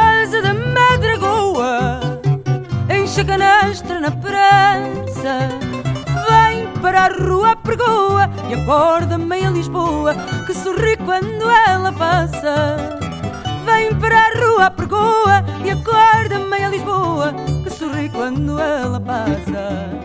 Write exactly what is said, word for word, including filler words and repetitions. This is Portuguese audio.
casa da Madragoa, enche a canastra na praça, vem para a rua à pergoa e acorda meia Lisboa que sorri quando ela passa. Vem para a rua à pergoa e acorda meia Lisboa que sorri quando ela passa.